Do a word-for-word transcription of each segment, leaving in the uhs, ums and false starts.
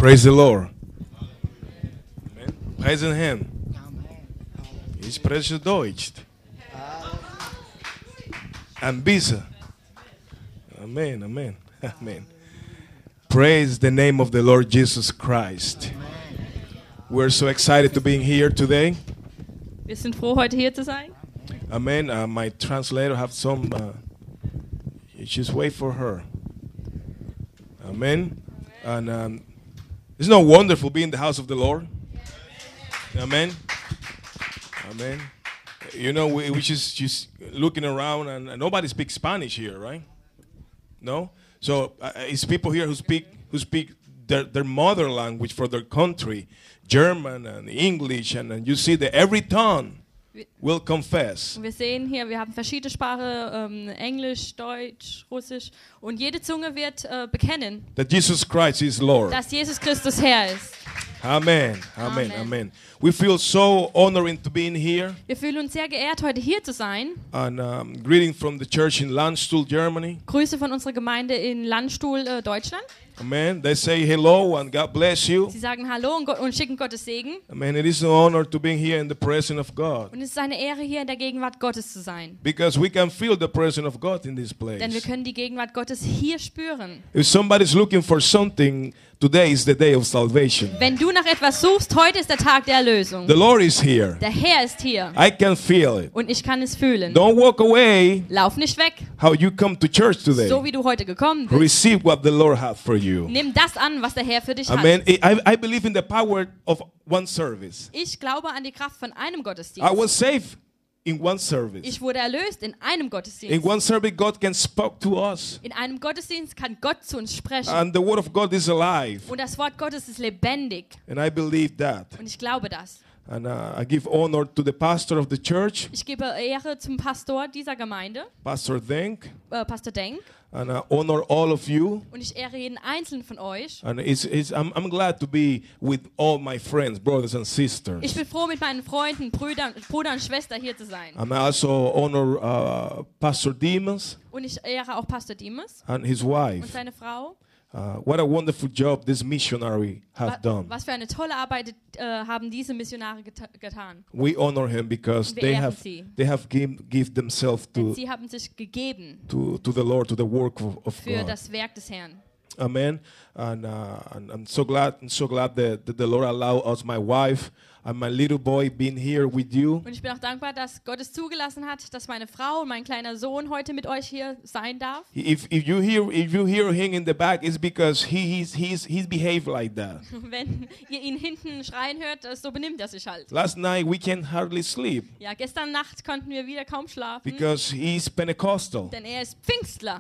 Praise the Lord. Amen. Praise Him. Ich spreche Deutsch. Ein bisschen. Amen, amen, amen. Praise the name of the Lord Jesus Christ. We're so excited to be here today. Wir sind froh, heute hier zu sein. Amen. Uh, my translator have some. Uh, just wait for her. Amen. And um, isn't it wonderful being in the house of the Lord? Amen. Amen. You know, we, we just just looking around, and, and nobody speaks Spanish here, right? No. So uh, it's people here who speak who speak their, their mother language for their country, German and English, and, and you see that every tongue will confess. Wir sehen hier, wir haben verschiedene Sprachen, ähm, Englisch, Deutsch, Russisch, und jede Zunge wird äh, bekennen, That Jesus Christ is Lord. dass Jesus Christus Herr ist. Amen. Amen. Amen. Amen. We feel so honored to being here. Wir fühlen uns sehr geehrt, heute hier zu sein. And um, greeting from the church in Landstuhl, Germany. Grüße von unserer Gemeinde in Landstuhl, äh, Deutschland. Amen. They say hello and God bless you. Sie sagen Hallo und, Gott, und schicken Gottes Segen. Amen. It is an honor to be here in the presence of God. Und es ist eine Ehre, hier in der Gegenwart Gottes zu sein. Because we can feel the presence of God in this Denn wir place. können die Gegenwart Gottes hier spüren. If somebody's looking for something, today is the day of salvation. Wenn du nach etwas suchst, heute ist der Tag der Erlösung. The Lord is here. Der Herr ist hier. I can feel it. Und ich kann es fühlen. Don't walk away Lauf nicht weg, how you come to church today. so wie du heute gekommen bist. Receive what the Lord has for you. Nimm das an, was der Herr für dich Amen. hat. I, I believe in the power of one service. Ich glaube an die Kraft von einem I Gottesdienst. was saved in one service. Ich wurde erlöst in einem In Gottesdienst. one service, God can speak to us. In einem Gottesdienst kann Gott zu uns sprechen. And the word of God is alive. Und das Wort Gottes ist lebendig. And I believe that. Und ich glaube das. And uh, I give honor to the pastor of the church, Ich gebe Ehre zum Pastor dieser Gemeinde, Pastor Denk. äh, Pastor Denk. And I honor all of you. Und ich ehre jeden einzelnen von euch. And it's, it's, I'm, I'm glad to be with all my friends, brothers and sisters. Ich bin froh, mit meinen Freunden, Brüdern, Bruder und Schwester hier zu sein. And I also honor uh, Pastor Demas Und ich ehre auch Pastor Dimas and his und wife. seine Frau. Uh, what a wonderful job this missionary have Wa- done. Was für eine tolle Arbeit äh, haben diese Missionare geta- getan. We honor him because Wir they ehren have sie. they have give, give themselves Denn to, sie haben sich gegeben to to the Lord, to the work of, of für God. das Werk des Herrn. Amen. And, uh, and I'm so glad and so glad that, that the Lord allowed us, my wife and my little boy, being here with you. Und ich bin auch dankbar, dass Gott es zugelassen hat, dass meine Frau und mein kleiner Sohn heute mit euch hier sein darf. If if you hear if you hear him in the back, it's because he he's he's he's behaved like that. Wenn ihr ihn hinten schreien hört, äh, so benimmt er sich halt. Last night we can hardly sleep Ja, gestern Nacht konnten wir wieder kaum schlafen, because he's Pentecostal. denn er ist Pfingstler.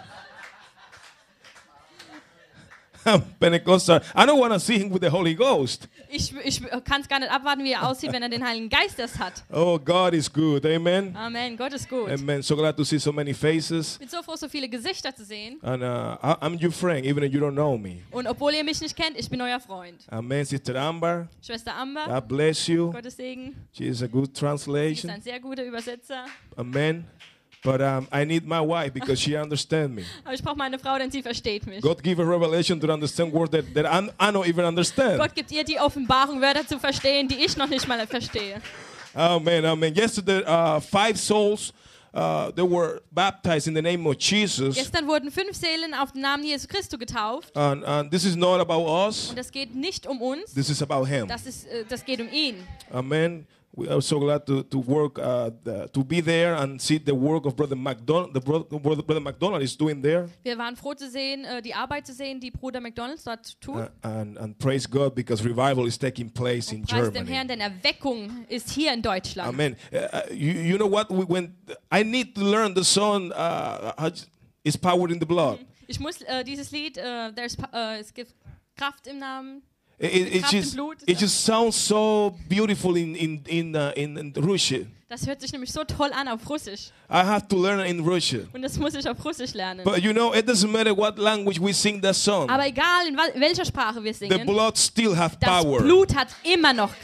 Pentecostal. I don't want to see him with the Holy Ghost. Ich, ich kann es gar nicht abwarten, wie er aussieht, wenn er den Heiligen Geist erst hat. Oh, God is good. Amen. Amen, Gott ist gut. Ich Amen. So glad to see so many faces. bin so froh, so viele Gesichter zu sehen. And uh, I, I'm your friend, even if you don't know me. Und obwohl ihr mich nicht kennt, ich bin euer Freund. Amen. Sister Amber, Schwester Amber, God bless you. Gottes Segen. She is a good Sie ist translation. ein sehr guter Übersetzer. Amen. But um, I need my wife because she understands me. Aber ich brauche meine Frau, denn sie versteht mich. God give a revelation to understand words that, that I, I don't even understand. Gott gibt ihr die Offenbarung, Wörter zu verstehen, die ich noch nicht mal verstehe. Amen. Amen. Yesterday, uh, five souls uh, they were baptized in the name of Jesus. Gestern wurden fünf Seelen auf den Namen Jesu Christi getauft. And, and this is not about us. Und das geht nicht um uns, This is about Him. das, ist, äh, das geht um ihn. Amen. We are so glad to, to work, uh, the, to be there and see the work of Brother McDonald. The brother, brother, brother McDonald is doing there. Wir waren froh zu sehen, äh, die Arbeit zu sehen, die Bruder McDonald dort tut. Uh, and, and praise God because revival is taking place in Preis dem Herrn, Germany. denn Erweckung ist hier in Deutschland. Amen. Uh, you, you know what? We, when I need to learn the song, uh, is powered in the blood. Ich muss äh, dieses Lied, äh, there's, äh, es gibt Kraft im Namen. It, it, it Kraft im just Blut. it just sounds so beautiful in in in uh, in, in Russian. Das hört sich nämlich so toll an auf Russisch. I have to learn it in Russian. Und das muss ich auf Russisch lernen. But you know, it doesn't matter what language we sing that song. Aber egal, in wa- welcher Sprache wir The singen, blood still have das power. Blut hat immer noch Kraft.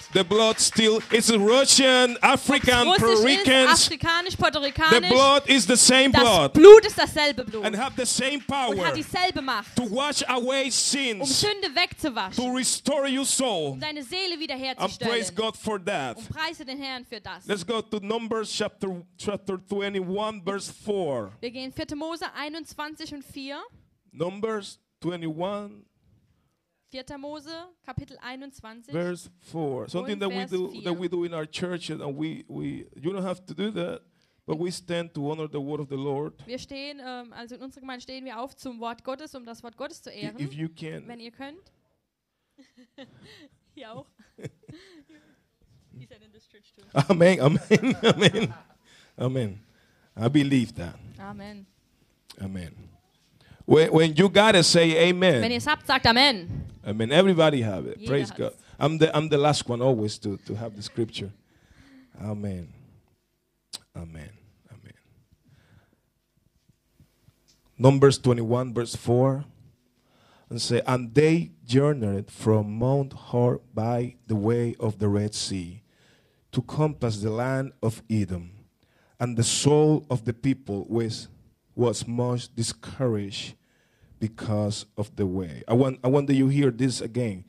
The blood still, it's Russian, African, Russisch Puerto ist, Ricans. afrikanisch, The puerto-ricanisch. blood is the same Das blood Blut ist dasselbe Blut and have the same und power hat dieselbe Macht, to wash away um sins, Sünde to wegzuwaschen, restore your soul. um deine Seele And praise wiederherzustellen. God for that. Und preise den Herrn für das. Let's go to Numbers chapter, chapter twenty-one, verse four. Wir gehen vierte Mose einundzwanzig und vier. Numbers twenty-one, vierte Mose, Kapitel einundzwanzig. verse four. Something that we Vers do vier. that we do in our church, and we, we you don't have to do that, but we stand to honor the word of the Lord. Wir stehen, ähm, also in unserer Gemeinde stehen wir auf zum Wort Gottes, um das Wort Gottes zu I- ehren. If you can. Wenn ihr könnt. Hier auch. He said in this church too. Amen, amen, amen, amen. I believe that. Amen. Amen. When, when you gotta say Wenn ihr amen, es habt, sagt Amen. amen. Everybody have it. Jeder Praise hat's. God. I'm the I'm the last one always to, to have the scripture. Amen. Amen. Amen. Numbers twenty-one, verse four. And say, and they journeyed from Mount Hor by the way of the Red Sea to compass the land of Edom. And the soul of the people was, was much discouraged because of the way. I want, I want that you hear this again.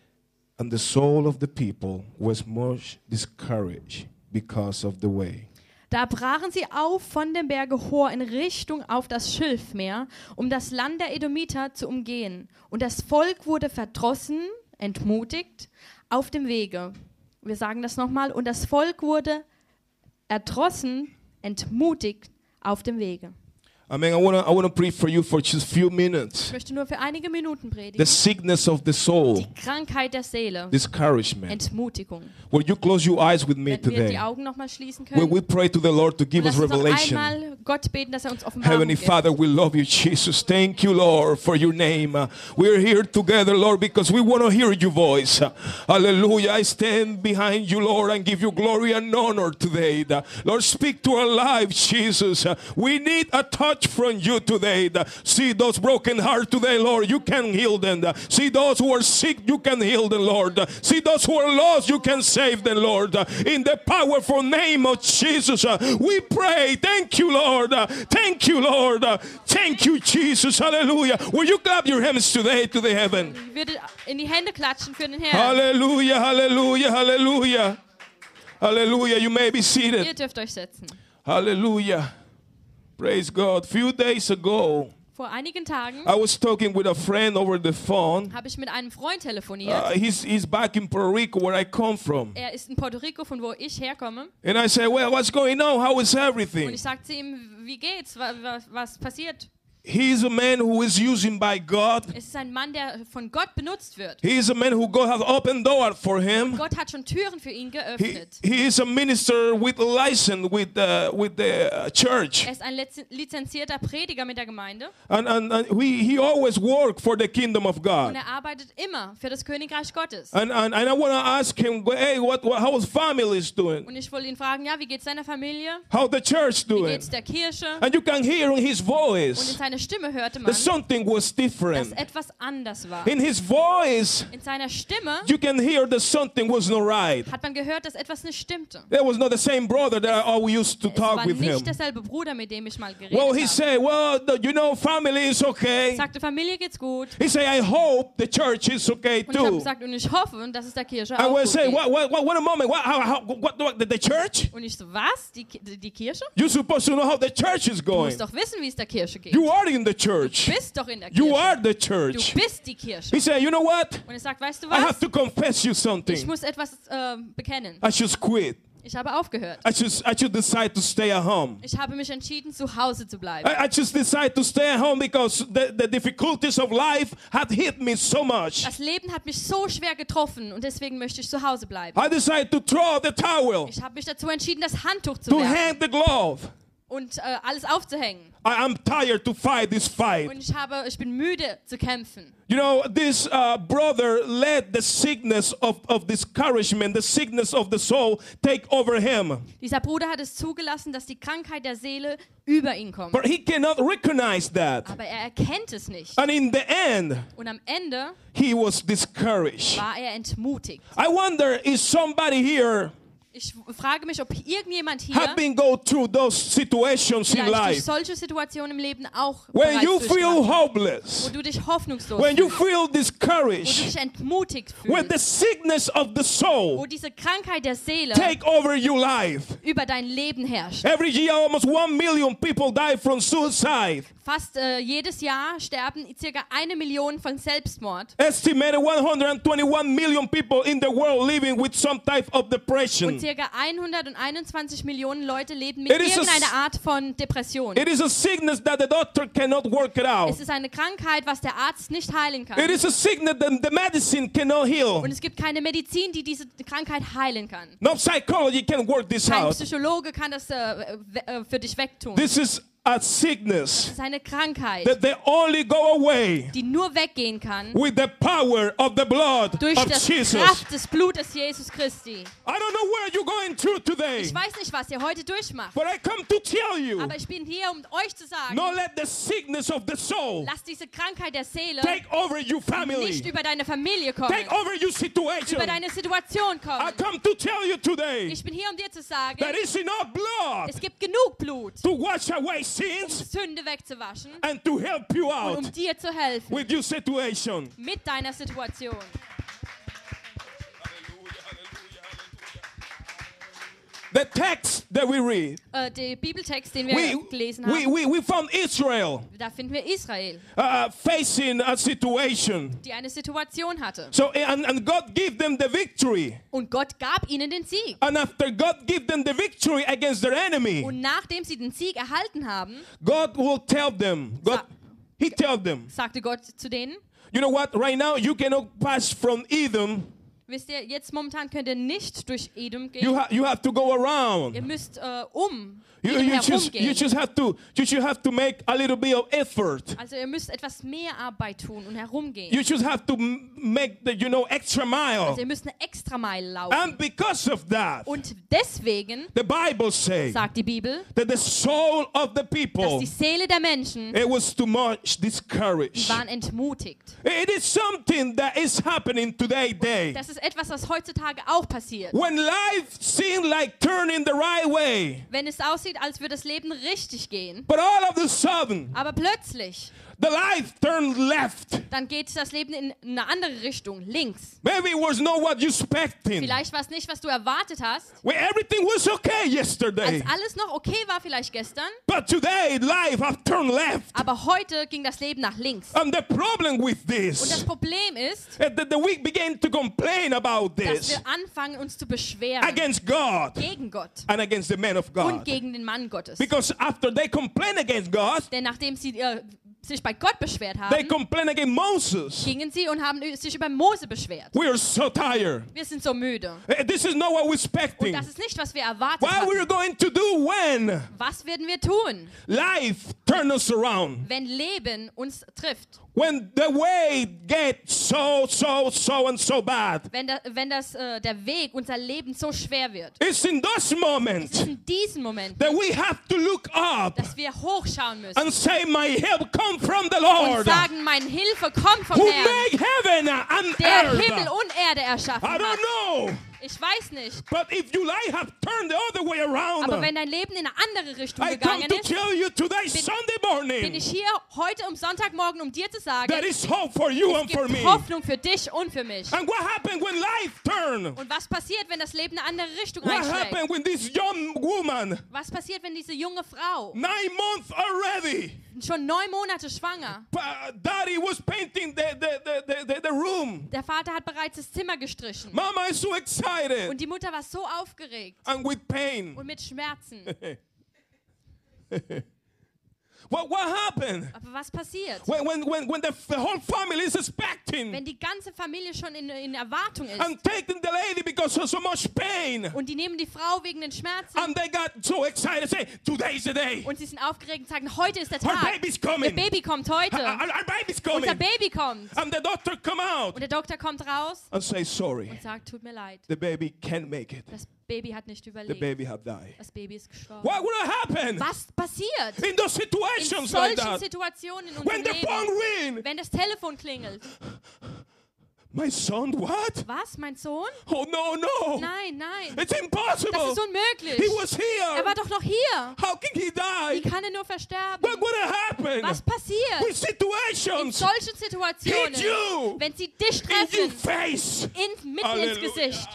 And the soul of the people was much discouraged because of the way. Da brachen sie auf von dem Berge Hor in Richtung auf das Schilfmeer, um das Land der Edomiter zu umgehen. Und das Volk wurde verdrossen, entmutigt, auf dem Wege. Wir sagen das nochmal. Und das Volk wurde erdrossen, entmutigt, auf dem Wege. I mean, I want to I wanna pray for you for just a few minutes. Ich möchte nur für einige Minuten The predigen. sickness of the soul, Die Krankheit der Seele, discouragement. Entmutigung. Will you close your eyes with me Wenn wir die today? Augen nochmal schließen Will können. we pray to the Lord to give Und us lass uns noch revelation? einmal Gott beten, dass er uns Offenbarung Heavenly gibt. Father, we love you, Jesus. Thank you, Lord, for your name. Uh, we're here together, Lord, because we want to hear your voice. Uh, hallelujah. I stand behind you, Lord, and give you glory and honor today. Uh, Lord, speak to our lives, Jesus. Uh, we need a touch from you today. Uh, see those broken hearts today, Lord. You can heal them. Uh, see those who are sick, you can heal them, Lord. Uh, see those who are lost, you can save them, Lord. Uh, in the powerful name of Jesus, uh, we pray. Thank you, Lord. Uh, thank you, Lord. Uh, thank you, Jesus. Hallelujah. Will you clap your hands today to the heaven? Ich würde in die Hände klatschen für den Herrn. Hallelujah, hallelujah, hallelujah. Hallelujah. You may be seated. Ihr dürft euch setzen. Hallelujah. Praise God. Few days ago, Vor einigen Tagen I was talking with a friend over the phone. habe ich mit einem Freund telefoniert. Uh, he's, he's back in Puerto Rico, where I come from. Er ist in Puerto Rico, von wo ich herkomme. And I said, well, what's going on? How is Und everything? ich sagte ihm, wie geht's? Was, was, was passiert? He's a man who is used by God. Es ist ein Mann, der von Gott benutzt wird. He is a man who God has opened door for him. Gott hat schon Türen für ihn He, geöffnet. he is a minister with a license with the, with the uh, church. Er ist ein liz- lizenzierter Prediger mit der Gemeinde. And, and, and he, he always worked for the kingdom of Und God. er arbeitet immer für das Königreich Gottes. And, and, and I want to ask him, hey, what, what, how his family is doing? Und ich wollte ihn fragen, ja, wie geht's seiner Familie? How the church Wie doing? geht's der Kirche? And you can hear in his Und in voice seiner Stimme hörte that man, something was dass different. etwas anders war. In his voice, In seiner Stimme you can hear that something was not right. hat man gehört, dass etwas nicht stimmte. There was not the same brother that I always used to Es talk war with him. nicht derselbe Bruder, mit dem ich mal geredet Well, he habe. said, well, the, you know, family is Er okay. sagte, Familie geht's gut. He said, I hope the church is okay Und ich habe too. gesagt, und ich hoffe, dass es der Kirche I auch will gut say, geht. what, what, what, what a moment. What, how, how, what, what, the, the church? Und ich so, was? Die, Ki- die Kirche? You're supposed to know how the church is Du going. musst doch wissen, wie es der Kirche geht. You are in the Du church. bist doch in der You Kirche. are the Du church. bist die Kirche. He said, you know what? Und er sagt, weißt du I have was? to confess you Ich something. muss etwas äh, bekennen. I just quit. Ich habe aufgehört. I just, I just decide to stay at home. Ich habe mich entschieden, zu Hause zu bleiben. I, I just decide to stay at home because the, the difficulties of life had hit me so much. Das Leben hat mich so schwer getroffen und deswegen möchte ich zu Hause bleiben. I decided to throw the towel, Ich habe mich dazu entschieden, das Handtuch zu to werfen, hang the glove. und äh, alles aufzuhängen. I, I'm tired to fight this fight. Und ich habe, ich bin müde zu kämpfen. You know, this uh, brother let the sickness of, of discouragement, the sickness of the soul, take over him. Dieser Bruder hat es zugelassen, dass die Krankheit der Seele über ihn kommt. But he cannot recognize that. Aber er erkennt es nicht. And in the end, Und am Ende he was discouraged. war er entmutigt. I wonder if somebody here Ich frage mich, ob irgendjemand hier have been go through those situations in vielleicht durch life solche Situationen im Leben auch when bereits you feel durchgemacht hat, hopeless, wo du dich hoffnungslos when you fühlst, feel wo du discouraged, dich entmutigt when the fühlst, sickness of the wo soul diese Krankheit der Seele take over your life. über dein Leben herrscht. Every year, almost one million people die from suicide. Fast äh, jedes Jahr sterben circa eine Million von Selbstmord. Estimated one hundred twenty-one million people in the world living with some type of depression. Und circa hunderteinundzwanzig Millionen Leute leben mit It is a irgendeiner s- Art von Depression. It is a sickness that the doctor cannot work it out. Es ist eine Krankheit, was der Arzt nicht heilen kann. It is a sickness that the medicine cannot heal. Und es gibt keine Medizin, die diese Krankheit heilen kann. No psychology can work this Kein out. Psychologe kann das äh, we- äh, für dich wegtun. This is a Es sickness ist eine Krankheit, that they only go away die nur weggehen kann with the power of the blood durch of das Jesus. Kraft des Blutes Jesus Christi. I don't know where you're going through today, Ich weiß nicht, was ihr heute durchmacht, but I come to tell you, aber ich bin hier, um euch zu sagen, don't let the sickness of the soul lass diese Krankheit der Seele take over your family, nicht über deine Familie kommen, take over your situation. über deine Situation I kommen. come to tell you today Ich bin hier, um dir zu sagen, that it's enough blood es gibt genug Blut, to wash away um sins Sünde wegzuwaschen and to help you und out um dir zu helfen with your situation. mit deiner Situation. The text that we read, Äh, der Bibeltext, den wir we, gelesen we, haben, we, we found Israel da finden wir Israel, uh, facing a situation. die eine Situation hatte. So, and, and God gave them the victory. Und Gott gab ihnen den Sieg. And after God gave them the victory against their enemy, Und nachdem sie den Sieg erhalten haben, God will tell them, God, Sa- He tell them, sagte Gott zu denen, you know what, right now you cannot pass from Edom. wisst ihr, jetzt momentan könnt ihr nicht durch Edom You, gehen. ha you have to go around. Ihr müsst äh, um You, Edom you, just, you herumgehen. just have to you should have to make a little bit of effort. Also ihr müsst etwas mehr Arbeit tun und herumgehen. You just have to m- make the you know extra mile. Also ihr müsst eine Extrameile laufen. And because of that, Und deswegen the Bible says sagt die Bibel, that the soul of the dass people, die Seele der Menschen, it was too much die discouraged. waren entmutigt. It is something that is happening today, day. Das ist etwas, was heutzutage auch passiert. When life seems like turning the right way, Wenn es aussieht, als würde das Leben richtig gehen, but all of a sudden, aber plötzlich, the life turned left. dann geht das Leben in eine andere Richtung, links. Maybe it was not what you expected. Vielleicht war es nicht, was du erwartet hast. Well, everything was okay Als yesterday, alles noch okay war vielleicht gestern, but today life have turned left. aber heute ging das Leben nach links. And the problem with Und das this, Problem ist, uh, that the we began to complain about dass this wir anfangen, uns zu beschweren against God gegen Gott and against the man of und God. gegen den Mann Gottes. Because after they complain against God, Denn nachdem sie äh, sich bei Gott beschwert they haben, complain against Moses. gingen sie und haben sich über Mose beschwert. We are so tired. Wir sind so müde. Uh, This is not what we're Und expecting. das ist nicht, was wir erwartet What we're hatten. going to do when Was werden wir tun, life turns us around? wenn Leben uns trifft? When the way gets so, so, so, and so bad. Wenn, da, wenn das, äh, der Weg, unser Leben so schwer wird. It's in those Es moments ist in diesem Moment, that we have to look up dass wir hochschauen müssen and say, my help come from the und Lord, sagen, meine Hilfe kommt vom who Herrn, made heaven and der earth. Himmel und Erde erschaffen I don't hat. know, Ich weiß nicht. but if your life have turned the other way around, Aber wenn dein Leben in eine andere Richtung I come gegangen to ist, tell you today, Sunday bin morning, ich hier heute um Sonntagmorgen, um dir zu sagen, there is hope for you es and for gibt me. Hoffnung für dich und für mich. And what happened when life turned? Und was passiert, wenn das Leben eine andere Richtung What einschlägt? happened when this young woman, Was passiert, wenn diese junge Frau, nine months already, schon neun Monate schwanger, uh, daddy was painting the, the, the, the, the room. der Vater hat bereits das Zimmer gestrichen Mama is so excited und die Mutter war so aufgeregt and with pain. und mit Schmerzen. What, what happened? Aber was passiert? When, when, when, when the, the whole family is expecting Wenn die ganze Familie schon in, in Erwartung ist and taking the lady because of so much pain, und die nehmen die Frau wegen den Schmerzen and they got so excited, say, today's the day. und sie sind aufgeregt und sagen, heute ist der Our Tag. baby's Ihr coming. Baby kommt Our, heute. our our baby's Unser coming. Baby kommt. And the doctor come out Und der Doktor kommt raus and say, sorry, und sagt, tut mir leid. the baby can't make it. Das Baby hat nicht The überlebt. baby have died. Das Baby ist gestorben. What would have happened Was passiert in those in situations like solchen that? Situationen in When unserem the phone Leben? ring, Wenn das Telefon klingelt. my son, what? Was, mein Sohn? Oh, no, no. Nein, nein. It's Das impossible. ist unmöglich. He was Er here. war doch noch hier. How can he Wie die? kann er nur versterben? What would have happened? Was passiert With in situations solchen Situationen, hit you wenn sie dich in your treffen, face. in, mitten ins Hallelujah. Gesicht?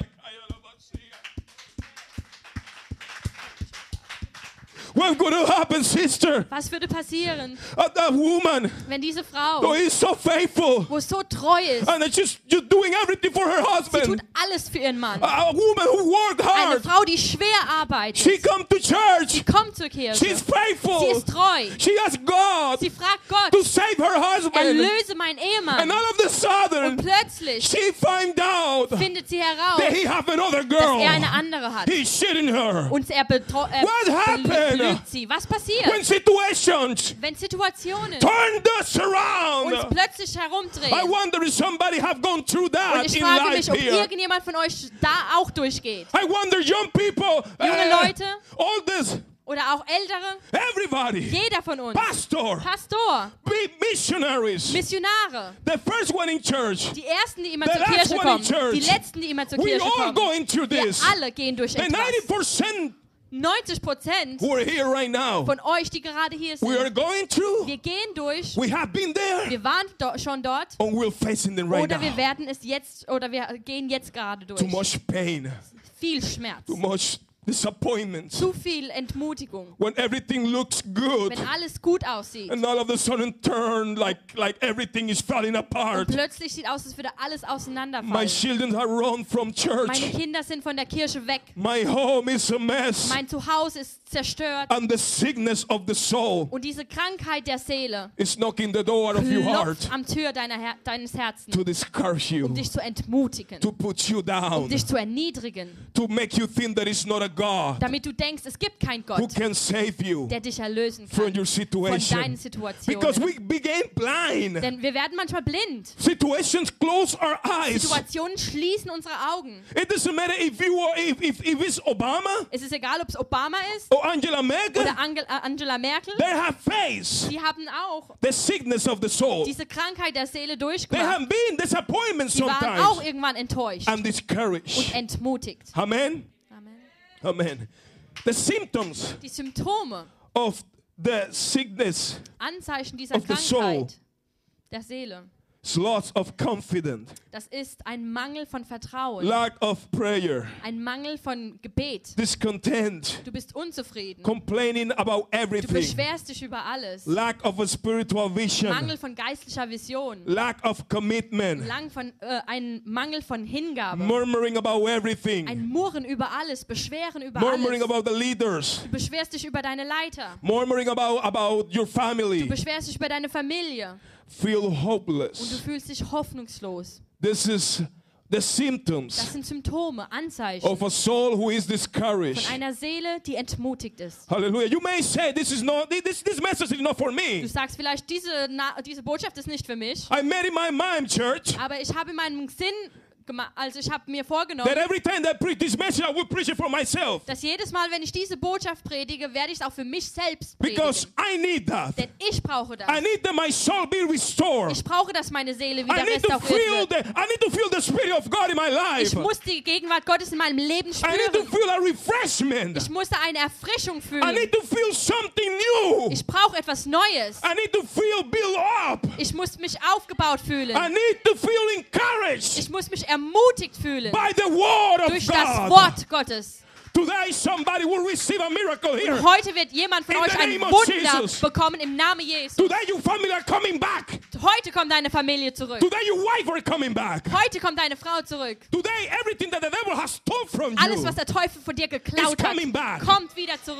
What would have happened, sister? Was würde passieren, Uh, that woman wenn diese who Frau, is so faithful wo so treu ist, and is just, just doing everything for her sie tut husband. alles für ihren Mann. A, a woman who worked Eine hard. Frau, die schwer arbeitet. She come to church. Kommt zur Kirche. She's Sie faithful. ist treu. She asks God Sie fragt to Gott, save her husband. erlöse meinen And Ehemann. all of a Und sudden, plötzlich she find out findet sie that heraus, he have another dass er eine girl. andere hat. He's shitting her. Und er, betro- er What happened? belügt sie. Was passiert, When situations wenn Situationen turn this uns around, plötzlich I herumdrehen? wonder if somebody have gone through Und that ich in frage life mich, ob here. irgendjemand von euch da auch durchgeht. I wonder, young people, Junge uh, Leute all this, oder auch Ältere, everybody, jeder von uns, pastor, Pastor, be missionaries, Missionare, the first one in church, die Ersten, die immer The zur last Kirche one in kommen, church. die Letzten, die immer zur we Kirche all kommen. going through Wir this. alle gehen durch The ninety etwas. percent neunzig Prozent who are here right now, von euch, die gerade hier we are sind, going through, wir gehen durch, we have been there, wir waren do schon dort and we're facing them right oder wir now. werden es jetzt oder wir gehen jetzt gerade durch. Too much pain, Viel Schmerz, too much disappointment. zu viel Entmutigung, When everything looks good, wenn alles gut aussieht. and all of a sudden turn like like everything is falling Und apart. plötzlich sieht aus, als würde alles My auseinanderfallen. children have run from Meine church. Kinder sind von der Kirche weg. My home is a mess. Mein Zuhause ist zerstört. And the sickness of the soul Und diese Krankheit der Seele is knocking the door of your heart klopft am Tür deiner Her deines Herzens, to discourage you, um dich zu entmutigen, to put you um down, dich zu erniedrigen, to make you think there is not a God damit du denkst, es gibt keinen who Gott, can save you der dich erlösen from kann your von deinen situation. Because Situationen. we became blind. Denn wir werden manchmal blind. Situations close our eyes. Situationen schließen unsere Augen. It doesn't matter if you are, if, if, if it's Obama Es ist egal, ob es Obama ist or Angela Merkel, oder Angel äh, Angela Merkel. they have faced Die haben auch the sickness of the soul. diese Krankheit der Seele They durchgemacht. have been disappointments Die waren auch sometimes irgendwann enttäuscht and und discouraged. entmutigt. Amen. Amen. Amen. The symptoms Die Symptome, of the sickness Anzeichen dieser of the soul. Krankheit der Seele, is loss of confidence, das ist ein Mangel von Vertrauen, lack of prayer, ein Mangel von Gebet. discontent, Du bist unzufrieden. complaining about Du everything, beschwerst dich über alles. lack of a spiritual vision, Mangel von geistlicher Vision. lack of commitment, Lang von, äh, ein Mangel von Hingabe. murmuring about everything, Ein Murren über alles, Beschweren über murmuring alles. about the leaders, Du beschwerst dich über deine Leiter. murmuring about, about your Du family, beschwerst dich über deine Familie. feel Und du hopeless. fühlst dich hoffnungslos. This is the Das symptoms sind Symptome, Anzeichen of a soul who is von discouraged. einer Seele, die entmutigt ist. Hallelujah. You may say this is not this this message is not for Du me. sagst vielleicht, diese, Na diese Botschaft ist nicht für mich, I made in my mind, church, aber ich habe in meinem Sinn gemacht, also ich habe mir vorgenommen, that every time that I preach this message, I will preach it for myself. dass jedes Mal, wenn ich diese Botschaft predige, werde ich es auch für mich selbst Because predigen. I need that. Denn ich brauche das. I need that my soul be restored. Ich brauche, dass meine Seele I wieder need to restauriert feel wird. the I need to feel the spirit of God in my Ich life. muss die Gegenwart Gottes in meinem Leben I need to spüren. feel a refreshment. Ich musste eine Erfrischung I fühlen. need to feel something new. Ich brauche etwas Neues. I need to feel built up. Ich muss mich aufgebaut fühlen. I need to feel encouraged Ich muss mich ermutigt fühlen by the word of durch das God. Wort Gottes. Today somebody will receive a miracle here. Und heute wird jemand von In euch the ein name of Wunder Jesus. bekommen im Namen Jesu. Today your family are coming back. Heute kommt deine Familie zurück. Today your wife are coming back. Heute kommt deine Frau zurück. Today everything that the devil has stole from Alles, you was der Teufel von dir geklaut is coming back. hat, kommt wieder zurück.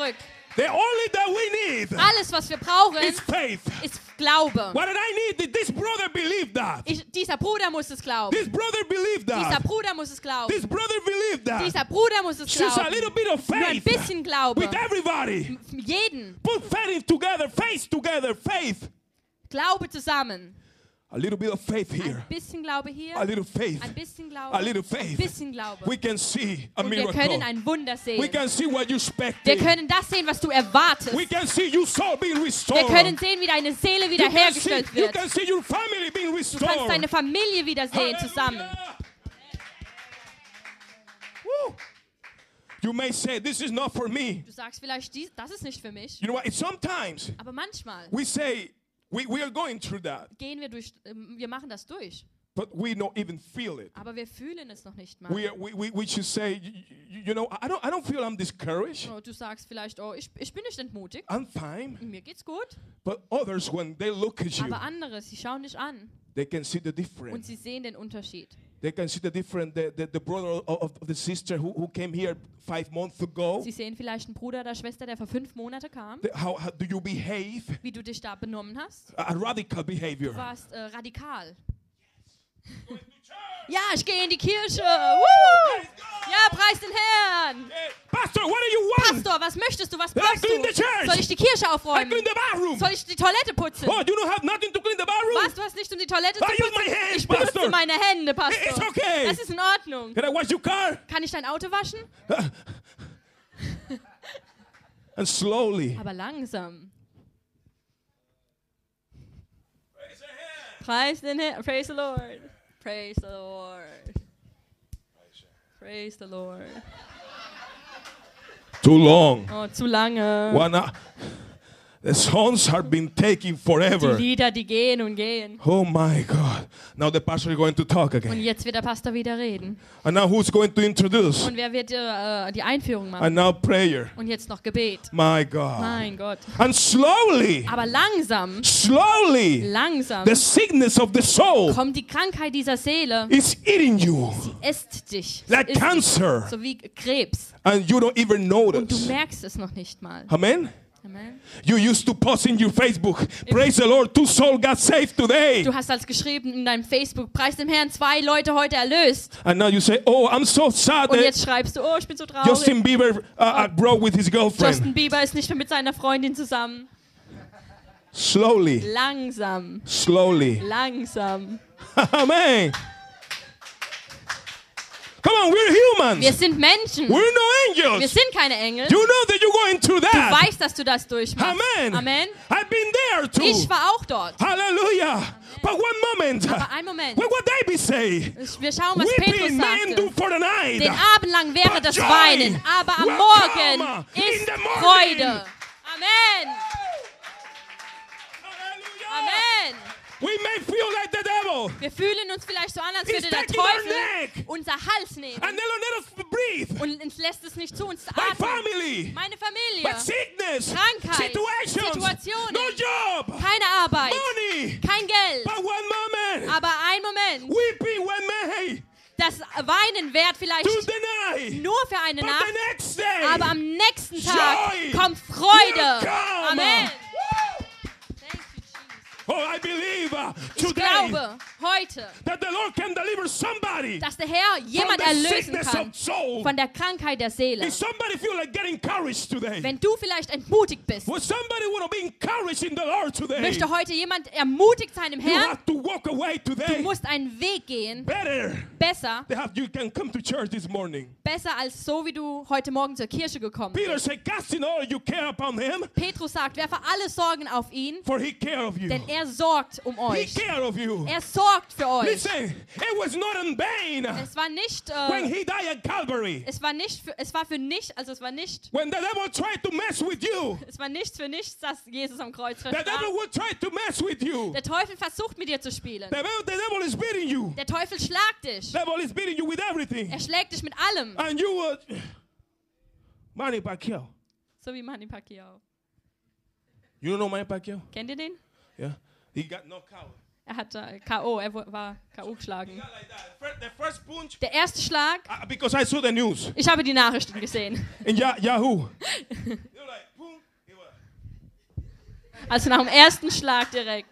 The only that we need Alles, was wir brauchen, is faith. ist Glaube. What did I need? This brother believed that. Ich, dieser Bruder muss es glauben. This brother believed Dieser that. Bruder muss es glauben. This brother believed that. Dieser Bruder muss es Just a glauben. little bit of Nur ein faith bisschen Glaube. with everybody. Jeden. Put faith together, faith together, faith. Glaube zusammen. A little bit of faith here. Ein bisschen Glaube hier. A little faith. Ein bisschen Glaube. A little Ein faith. bisschen Glaube. We can see a Und wir können miracle. ein Wunder We sehen. can see what you expect. Wir können das sehen, was du erwartest. We can see your soul being Wir restored. können sehen, wie deine Seele You can, see, wiederhergestellt you wird. can see your family being Du restored. kannst deine Familie wiedersehen zusammen. Hallelujah. Woo. You may say, this is not for me. Du sagst vielleicht, dies, das ist nicht für mich. You know what? It's sometimes Aber manchmal we say, we, we are going through that, gehen wir durch, ähm, wir machen das durch. but we don't even feel it. Aber wir fühlen es noch nicht mal. We, are- we, we, we should say, you, you know, I don't, I don't feel I'm discouraged. Oh, du sagst vielleicht, oh, ich, ich bin nicht entmutigt. I'm fine. Mir geht's gut. But others, when they look at you, Aber andere, sie schauen dich an they can see the und difference. sie sehen den Unterschied. They can see the difference. The, the, the brother of, of the sister who, who came here five months ago. Sie sehen vielleicht einen Bruder oder Schwester, der vor fünf Monaten kam, The- how, how do you behave? wie du dich da benommen hast. A, a radical behavior. Du warst äh, radikal. Ja, ich gehe in die Kirche. Woo! Ja, preis den Herrn. Hey, Pastor, what do you want? Pastor, was möchtest du? Was Let brauchst I clean du? the church. Soll ich die Kirche I aufräumen? clean the bathroom. Soll ich die Toilette putzen? Oh, you don't have nothing to clean the bathroom? Was, du hast nicht um die Toilette zu I use putzen? my hands, Ich benutze Pastor. meine Hände, It's Pastor. okay. Das ist in Ordnung. Can I wash your car? Kann ich dein Auto waschen? And slowly. Aber langsam. Preis den Herrn. Praise the Lord. Praise the Lord. Praise the Lord. Too long. Oh, zu lange. One, uh, the songs have been taking Die forever. Lieder, die gehen und gehen. Oh my God. Now the pastor is going to talk Und again. jetzt wird der Pastor wieder reden. And now who's going to introduce? Und wer wird äh, die Einführung machen? And now prayer. Und jetzt noch Gebet. My God. Mein Gott. And slowly, Aber langsam, slowly, langsam the sickness of the soul kommt die Krankheit dieser Seele, is eating you esst dich. like Isst dich. cancer. So wie Krebs. And you don't even Und du notice. merkst es noch nicht mal. Amen? Amen. You used to post in your Facebook, praise the Lord, two souls got saved today. Du hast als geschrieben in deinem Facebook, preis dem Herrn, zwei Leute heute erlöst. And now you say, oh, I'm so sad Und that jetzt schreibst du, oh, ich bin so traurig. Justin Bieber uh, uh, broke with his girlfriend. Justin Bieber ist nicht mehr mit seiner Freundin zusammen. Slowly, Langsam, slowly. langsam. Amen. Come on, we're humans. Wir sind Menschen. We're no Wir angels. sind keine Engel. You know that you're going through Du that. weißt, dass du das durchmachst. Amen. Amen. I've been there too. Ich war auch dort. Hallelujah. But one moment. Aber ein Moment. What would David say? Wir schauen, was Petrus Weeping may endure sagte. for the night. Den Abend lang wäre But das joy Weinen, aber am will Morgen come in ist the morning. Freude. Amen. Hallelujah. Amen. We may feel like the devil. Wir fühlen uns vielleicht so an, als He's würde der taking our Teufel neck. unser Hals nehmen And they don't let us breathe. und uns lässt es nicht zu, uns zu My atmen. family. Meine Familie, But sickness. Krankheit, Situations. Situationen. No job. keine Arbeit, Money. kein Geld. But one moment. Aber ein Moment, Weeping when may das Weinen währt vielleicht to deny. nur für eine But Nacht, the next day. aber am nächsten Tag Joy kommt Freude. will come. Amen. Oh, I believe uh, Ich today glaube heute, that the Lord can deliver somebody dass der Herr from jemand the erlösen sickness kann of soul. von der Krankheit der Seele. If somebody feel like getting encouraged today, Wenn du vielleicht entmutigt bist, would somebody want to be encouraged in the Lord today? möchte heute jemand ermutigt sein im You Herrn, have to walk away du today. musst einen Weg gehen, Better besser, they have you can come to church this morning. besser als so, wie du heute Morgen zur Kirche gekommen Peter bist. said, casting all your care upon him, Petrus sagt, werfe alle Sorgen auf ihn, for he care of you. denn er sorgt um He euch. care of you. Er sorgt für euch. Listen, it was not in vain Es war nicht, when äh, he died at Calvary. es war nicht, für, es war für nicht, also es war nicht, When the devil tried to mess with you, es war nichts für nichts, dass Jesus am Kreuz the devil verstarb. will try to mess with you. Der Teufel versucht mit dir zu spielen. The devil, the devil is beating you. Der Teufel schlagt dich. The devil is beating you with everything. Er schlägt dich mit allem. And you would Manny Pacquiao. So wie Manny Pacquiao. You don't know Manny Pacquiao? Kennt ihr den? Yeah. He got knocked out. Er hat äh, K O, er wo- war K O He geschlagen. got like that. Fir- The first punch, Der erste Schlag, uh, because I saw the news ich habe die Nachrichten gesehen. in Ya- Yahoo. They were like, boom, Also nach dem ersten Schlag direkt.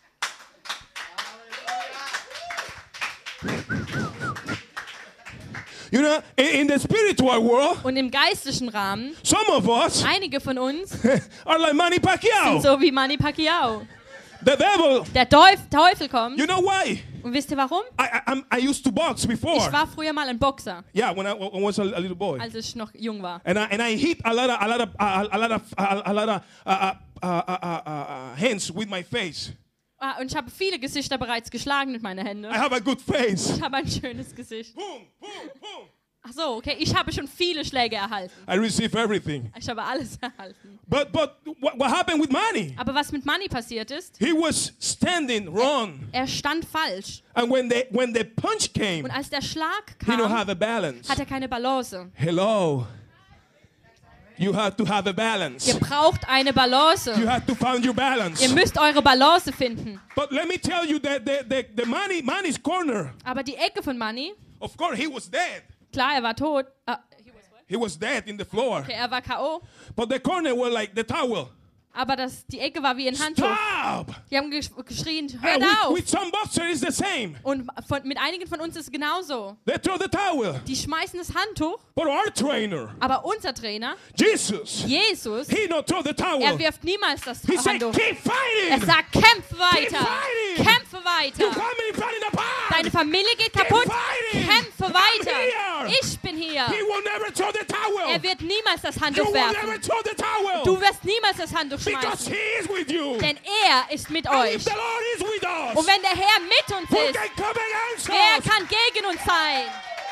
You know, in, in the spiritual world, Und im geistlichen Rahmen, some of us einige von uns are like Manny Pacquiao. sind so wie Manny Pacquiao. The devil, Der Teuf, Teufel kommt. you know why? Und wisst ihr warum? I, I, I'm- I used to box before. Ich war früher mal ein Boxer, Yeah, when I, when I was a, a little boy. als ich noch jung war. And I, and I hit a lot of, a lot of, a, a lot of, a, a lot of uh, uh, uh, uh, uh, uh, hands with my face. Ah, und ich habe viele Gesichter bereits geschlagen mit meinen Händen. I have a good face. Ich habe ein schönes Gesicht. Boom, boom, boom. Ach so, okay. Ich habe schon viele Schläge erhalten. I receive everything. Ich habe alles erhalten. But but what, what happened with Manny? Aber was mit Manny passiert ist, He was standing wrong, er stand falsch. and when the when the punch came, Und als der Schlag he don't kam, have a balance. hat er keine Balance. Hello. You have to have a Ihr balance. braucht eine You Balance. have to find your balance. Ihr müsst eure Balance finden. But let me tell you that the the, the Manny Manny's corner, Aber die Ecke von Manny, of course, he was dead. klar, er war tot. Ah, He was dead in the floor. okay, er war K O. But the corner was like the towel. Aber das, die Ecke war wie ein Handtuch. Stop! Die haben gesch geschrien, And hört with, auf. with some boxers, it's the same. Und von, mit einigen von uns ist es genauso. They throw the towel. Die schmeißen das Handtuch, But our trainer, aber unser Trainer, Jesus, Jesus, he don't throw the er towel. wirft niemals das He said, Handtuch. keep Er fighting. sagt, kämpfe weiter. fighting. Kämpfe Your weiter. family falling apart. Deine Familie geht kaputt. fighting. Kämpfe I'm weiter. here. Ich bin hier. He will never throw the towel. Er wird niemals das You Handtuch will never werfen. throw the towel. Du wirst niemals das Handtuch Because schmeißen. he is with you. Denn er ist mit And euch. if the Lord is with us, Und wenn der Herr mit uns who ist, can come against wer us? kann gegen uns sein?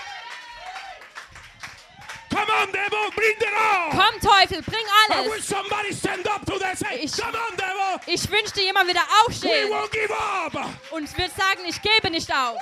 Come on, devil, bring it on. Komm, Teufel, bring I wish alles. somebody stand up to that say, Ich- come on, devil. Ich wünschte, jemand wieder We aufstehen won't give up. und wird sagen, ich gebe nicht auf.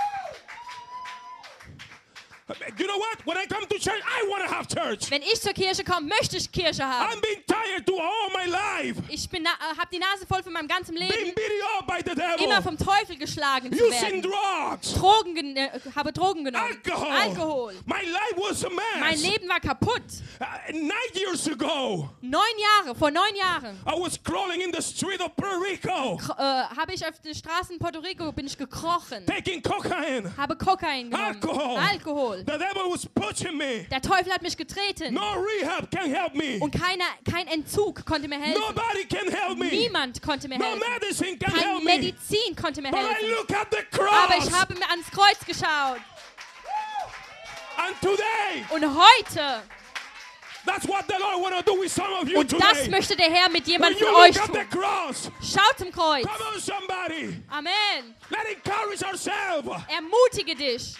You know what? When I come to church, I want to have church. Wenn ich zur Kirche komme, möchte ich Kirche haben. I'm being tired to all my life. Ich bin na- äh, hab die Nase voll von meinem ganzen Being Leben, beaten up by the devil. immer vom Teufel geschlagen zu Using werden. drugs. Drogen, gen äh, habe Drogen genommen. Alcohol. Alkohol. My life was a mess. Mein Leben war kaputt. Uh, nine years ago, Neun Jahre, vor neun Jahren, I was crawling in the street of Puerto Rico, äh, habe ich auf den Straßen Puerto Rico bin ich gekrochen, taking cocaine. habe Kokain genommen, Alcohol. Alkohol. The devil was pushing me. Der Teufel hat mich getreten No rehab can help me. und keiner, kein Entzug konnte mir helfen. Nobody can help me. Niemand konnte mir No helfen. medicine can Keine help me. Medizin konnte mir But I helfen. look at the Aber ich cross. habe mir ans Kreuz geschaut. And today, Und heute, that's what the Lord want to do with some of you und das today. möchte der Herr mit When jemandem you von look euch at the tun. cross, Schaut zum Kreuz. come on somebody. Amen. Let's encourage ourselves. Ermutige dich.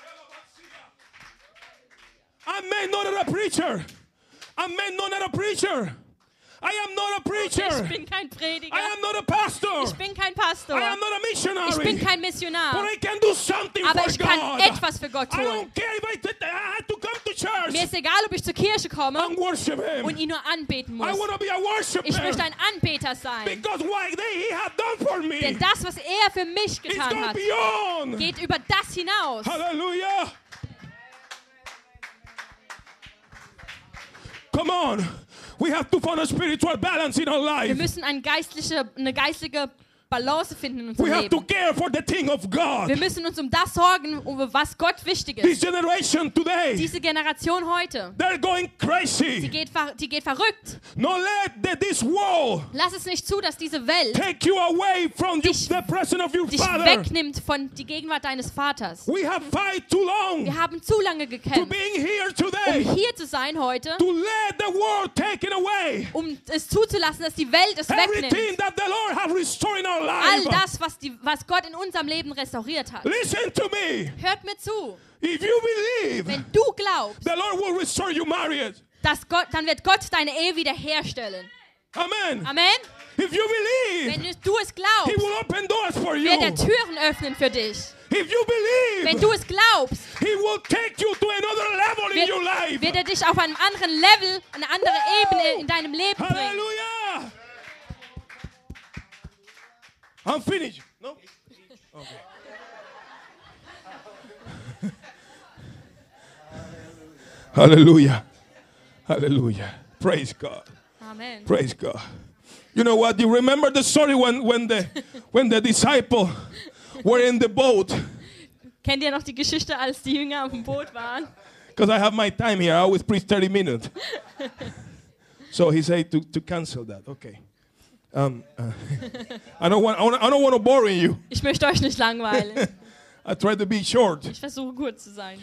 I'm man, not a preacher. I'm man, not a preacher. I am not a preacher. Ich bin kein Prediger. I am not a pastor. Ich bin kein Pastor. I am not a missionary. Ich bin kein But Missionar. I can do something Aber for ich kann God. etwas für Gott I tun. don't care if I, t- I had to come to church Mir ist egal, ob ich zur Kirche komme and worship Him. und ihn nur anbeten I muss. want to be a worshiper. Ich möchte ein Anbeter sein. Because what they, He had done for me Denn das, was er für mich is getan going hat, beyond. geht über das hinaus. Hallelujah. Come on. We have to find a spiritual balance in our Wir life. müssen eine geistliche, eine geistige Balance finden in unserem We have to Leben. care for the thing of God. Wir müssen uns um das sorgen, um was Gott wichtig This ist. generation today, Diese Generation heute, they're going die crazy. geht, ver- die geht verrückt. No let the, this world Lass es nicht zu, dass diese Welt take you away from you, Dich- the presence of your dich Father. wegnimmt von die Gegenwart deines Vaters. We have fight too long Wir haben zu lange to gekämpft, being here um today hier zu sein heute, to let the world take it away. um es zuzulassen, dass die Welt es Everything wegnimmt. that the Lord has restored in our All life. das, was, die, was Gott in unserem Leben restauriert hat. Listen to me. Hört mir zu. If you believe Wenn du glaubst, the Lord will restore your marriage. dass Gott, dann wird Gott deine Ehe wiederherstellen. Amen. Amen. If you believe, Wenn du es He glaubst, will open doors for you. wird er Türen öffnen für dich. If you Wenn believe, du es glaubst, He will take you to another level in your wird, life. wird er dich auf einem anderen Level, eine andere Ebene in deinem Leben bringen. Hallelujah. I'm finished. No? Okay. Hallelujah. Hallelujah. Praise God. Amen. Praise God. You know what? You remember the story when, when, the, when the disciple were in the boat? Kennt ihr noch die Geschichte, als die Jünger auf dem Boot waren? Because I have my time here. I always preach thirty minutes. So he said to, to cancel that. Okay. Um, uh, I don't want I don't want to bore you. Ich möchte euch nicht langweilen. I try to be short. Ich versuche kurz zu sein.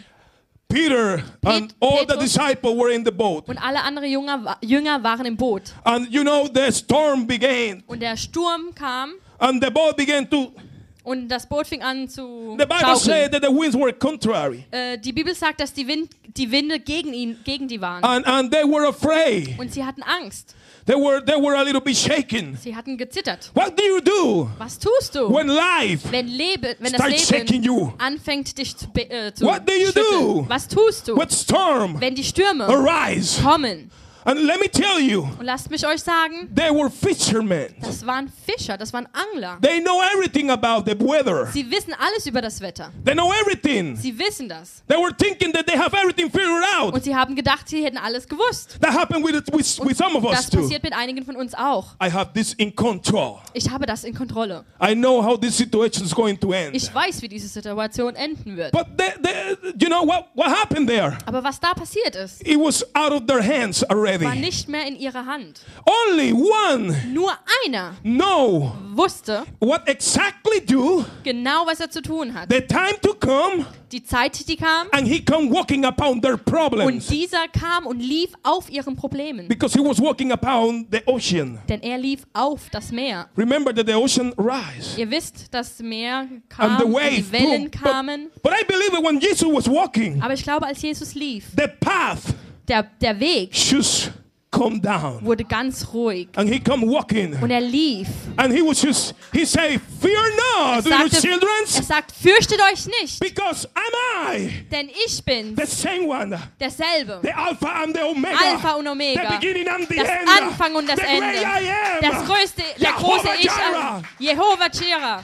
Peter and all the disciples were in the boat. Und alle anderen Jünger, Jünger waren im Boot. And you know the storm began. Und der Sturm kam. And the boat began to. Und das Boot fing an zu The Bible said that the winds were contrary. Äh, die Bibel sagt, dass die, Wind, die Winde gegen ihn, gegen die waren. And and they were afraid. Und sie hatten Angst. They were they were a little bit shaken. Sie hatten gezittert. What do you do? Was tust du? When life wenn Lebe, wenn das starts shaking you. Leben anfängt dich zu, äh, zu What do you schütteln? do? Was tust du? What storm Wenn die Stürme arise? kommen? And let me tell you, Und lasst mich euch sagen, they were fishermen. das waren Fischer, das waren Angler. They know everything about the weather. Sie wissen alles über das Wetter. They know everything. Sie wissen das. They were thinking that they have everything figured out. Und sie haben gedacht, sie hätten alles gewusst. That happened with, with, with some of us Das too. passiert mit einigen von uns auch. I have this in control. Ich habe das in Kontrolle. I know how this situation is going to end. Ich weiß, wie diese Situation enden wird. But they, they, you know what, what happened there? Aber was da passiert ist, It was out of their hands war already. nicht mehr in ihrer Hand. Only one Nur einer know wusste what exactly do, genau, was er zu tun hat. the time to come, Die Zeit, die kam, and he come walking upon their problems. und dieser kam und lief auf ihren Problemen. Because he was walking upon the ocean. Denn er lief auf das Meer. Remember that the ocean rise. Ihr wisst, das Meer And kam, the und wave, die Wellen boom. kamen. But, but I believe that when Jesus was walking, Aber ich glaube, als Jesus lief, the path der, der Weg just come down. wurde ganz ruhig. And he come walking. Und er lief. And he was just, he say, fear Er not, little sagte, children, er sagt, fürchtet euch nicht, because am I denn ich bin the same one, derselbe. the Alpha and the Omega, Alpha und Omega, the beginning and the das end, Anfang und das the great Ende, I am, das größte, der Jehovah große Ich, Jireh. Jehova Jireh.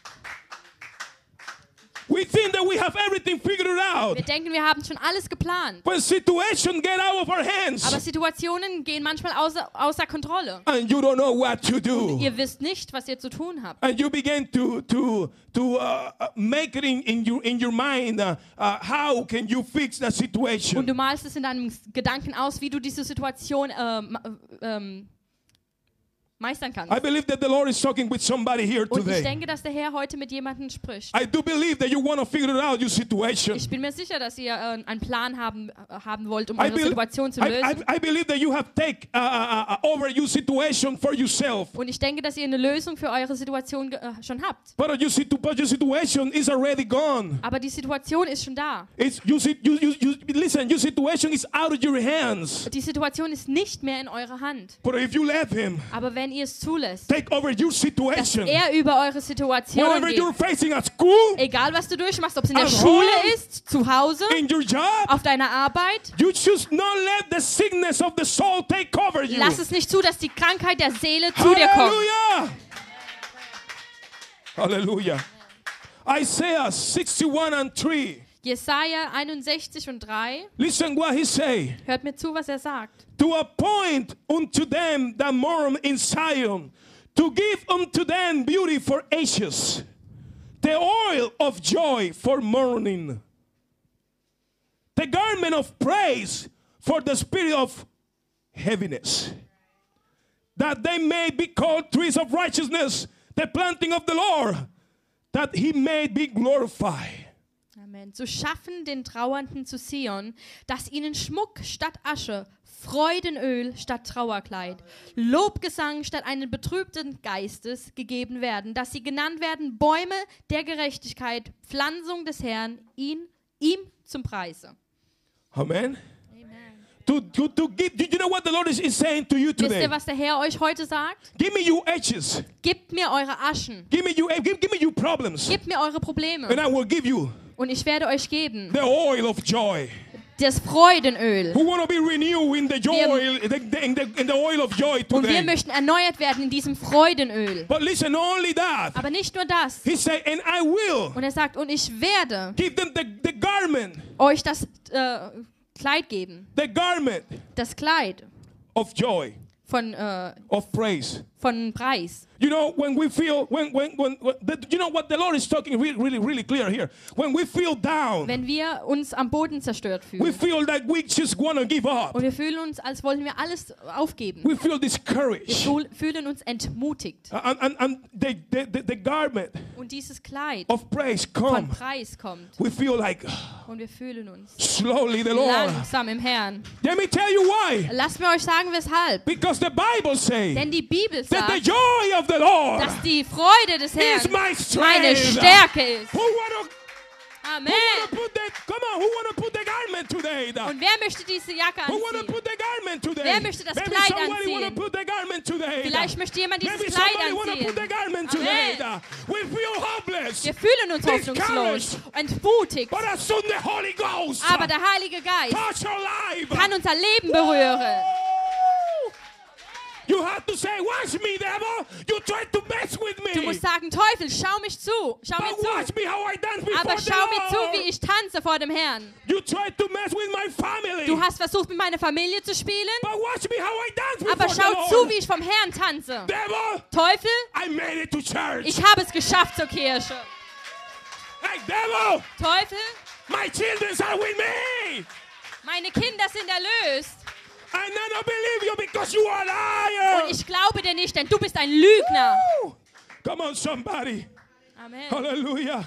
We think that we have everything figured out. Wir denken, wir haben schon alles geplant. When situations get out of our hands, Aber Situationen gehen manchmal außer, außer Kontrolle. and you don't know what to do. Ihr wisst nicht, was ihr zu tun habt. And you begin to to to uh, uh, make it in, in your in your mind. Uh, uh, how can you fix that Und situation? du malst es in deinem Gedanken aus, wie du diese Situation ähm, ähm, meistern kannst. I believe that the Lord is talking with somebody here Und ich today. denke, dass der Herr heute mit jemandem spricht. I do believe that you want to figure out your situation. Ich bin mir sicher, dass ihr äh, einen Plan haben, äh, haben wollt, um I, eure be- Situation zu I, lösen. I, I believe that you have take uh, uh, uh, over your situation for yourself. Und ich denke, dass ihr eine Lösung für eure Situation ge- äh, schon habt. But your, situ- but your situation is already gone. Aber die Situation ist schon da. It's you, sit- you, you, you listen. Your situation is out of your hands. Die Situation ist nicht mehr in eurer Hand. But if you let Him Aber wenn ihr es zulässt, take over your dass situation, er über eure Situation whatever geht, you're facing at school, egal was du durchmachst, ob es in der At Schule home, ist, zu Hause, in your job, auf deiner Arbeit, you should not let the sickness of the soul take over you. lass es nicht zu, dass die Krankheit der Seele zu dir kommt. Hallelujah! Hallelujah. Isaiah sixty-one and three. Jesaja einundsechzig und drei. Listen what he say. Hört mir zu, was er sagt. To appoint unto them that mourn in Zion, to give unto them beauty for ashes, the oil of joy for mourning, the garment of praise for the spirit of heaviness, that they may be called trees of righteousness, the planting of the Lord, that he may be glorified. Amen. Zu schaffen den Trauernden zu Zion, dass ihnen Schmuck statt Asche, Freudenöl statt Trauerkleid, Lobgesang statt eines betrübten Geistes gegeben werden, dass sie genannt werden Bäume der Gerechtigkeit, Pflanzung des Herrn, ihn, ihm zum Preise. Amen. Amen. To, to, to give, do you know what the Lord is, is saying to you Wisst today? ihr, was der Herr euch heute sagt? Give me your edges. Gebt mir eure Aschen, Give me you. Give, give me your problems, gebt mir eure Probleme and I will give you und ich werde euch geben the oil of joy. das Freudenöl. Who want to be renewed in the joy, the, the, in, the, in the oil of joy Und wir today? möchten erneuert werden in diesem Freudenöl. But listen, not only that. Aber nicht nur das. He said, and I will Und er sagt, und ich werde give them the, the garment, euch das äh, Kleid geben. the garment Das Kleid of joy, von, äh, of praise. von Preis. You know, when we feel, when, when, when, when the, you know what the Lord is talking really, really, really clear here. When we feel down, Wenn wir uns am Boden zerstört we fühlen feel like we just want to give up. und wir fühlen uns, als wollten wir alles aufgeben. We feel Wir discouraged. fühl- fühlen uns entmutigt. And, and, and the, the, the, the garment Und dieses Kleid of praise von come. Preis kommt. We feel like Und wir fühlen uns slowly the Lord. langsam im Herrn. Let me tell you why. Lasst mir euch sagen, weshalb. Because the Bible says Denn die Bibel that the sagt, joy of the Lord dass die Freude des is Herrn my meine strength. Stärke ist. Who wanna, Amen. who wanna put that? Come on, who wanna put the garment today? Und wer möchte diese Jacke Who wanna anziehen? put the garment today? Wer möchte das Maybe Kleid somebody wanna anziehen? put the garment today. Vielleicht möchte jemand dieses Maybe Kleid somebody wanna put the anziehen. garment Amen. today. We feel hopeless. Wir fühlen uns hoffnungslos, entmutigt. But as soon the Holy Ghost Aber der Heilige Geist touch your life, kann unser Leben berühren. you have to say, watch me, devil. You try to mess with me. Du musst sagen, Teufel, schau mich zu. Schau mir But watch zu. me how I dance before Aber the schau mir zu, Lord. wie ich tanze vor dem Herrn. You try to mess with my family. Du hast versucht, mit meiner Familie zu spielen. But watch me how I dance before Aber the schau Lord. zu, wie ich vom Herrn tanze. Devil, Teufel, I made it to church. ich habe es geschafft zur Kirche. Hey, devil, Teufel, my children are with me. meine Kinder sind erlöst. And I don't believe you because you are a liar. Und ich glaube dir nicht, denn du bist ein Lügner. Woo! Come on, somebody. Amen. Hallelujah.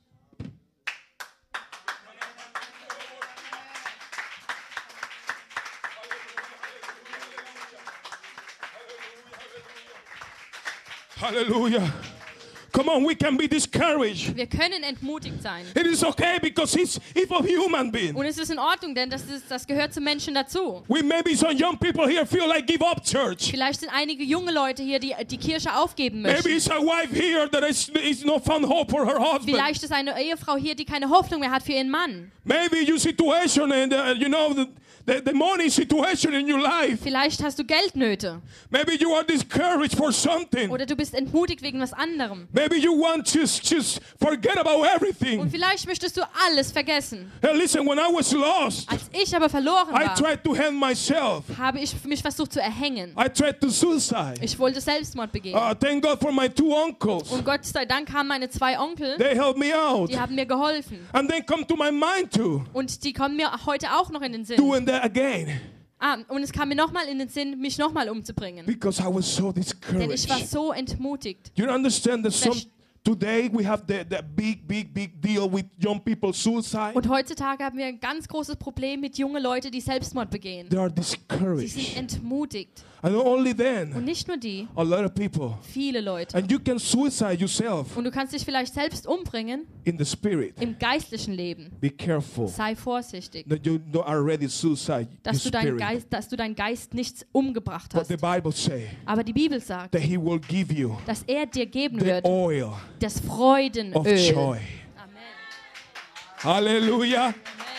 Hallelujah. Come on, we can be discouraged. Wir können entmutigt sein. It is okay because it's, it's a human being. Und es ist in Ordnung, denn das, ist, das gehört zum Menschen dazu. We maybe some young people here feel like give up church. Vielleicht sind einige junge Leute hier, die die Kirche aufgeben Maybe möchten. it's a wife here that is, is not found hope for her husband. Vielleicht ist eine Ehefrau hier, die keine Hoffnung mehr hat für ihren Mann. Maybe your situation and uh, you know the, the, the money situation in your life. Vielleicht hast du Geldnöte. Maybe you are discouraged for something. Oder du bist entmutigt wegen was anderem. Maybe you want to just, just forget about Und everything. vielleicht möchtest du alles vergessen. Hey, listen, when I was lost, Als ich aber verloren I war, tried to hang myself. habe ich mich versucht zu erhängen. I tried to suicide. Ich wollte Selbstmord begehen. Uh, thank God for my two uncles. Und Gott sei Dank kamen meine zwei Onkel, They helped me out. die haben mir geholfen. And then come to my mind too, Und die kommen mir heute auch noch in den Sinn. doing that again. Ah, und es kam mir nochmal in den Sinn, mich nochmal umzubringen. Because I was so Denn ich discouraged. war so entmutigt. You understand that some, Verst- today we have the, the big, big, big deal with young people suicide. Und heutzutage haben wir ein ganz großes Problem mit jungen Leuten, die Selbstmord begehen. They are Sie sind discouraged. entmutigt. And not only Und then, nicht nur die, a lot of people. viele Leute. And you can suicide yourself Und du kannst dich vielleicht selbst umbringen in the spirit. im geistlichen Leben. Be careful Sei vorsichtig, that you don't already suicide your dass du, deinen spirit. Geist, dass du deinen Geist nicht umgebracht But hast. the Bible say Aber die Bibel sagt, that He will give you dass er dir geben the wird oil das of Freudenöl. joy. Amen. Hallelujah. Amen.